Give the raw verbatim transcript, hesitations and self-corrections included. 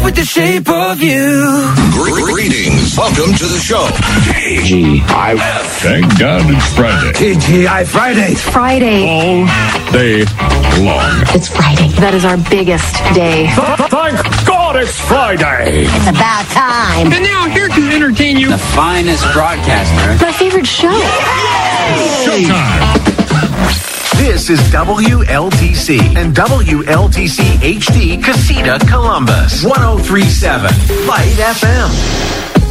with the shape of you. Greetings. Welcome to the show. T G I F. Thank God it's Friday. T G I Friday. It's Friday. All day long. It's Friday. That is our biggest day. Thank God it's Friday. It's about time. And now here to entertain you, the finest broadcaster. My favorite show. Showtime. This is W L T C and W L T C H D Casita Columbus. one oh three point seven Light F M.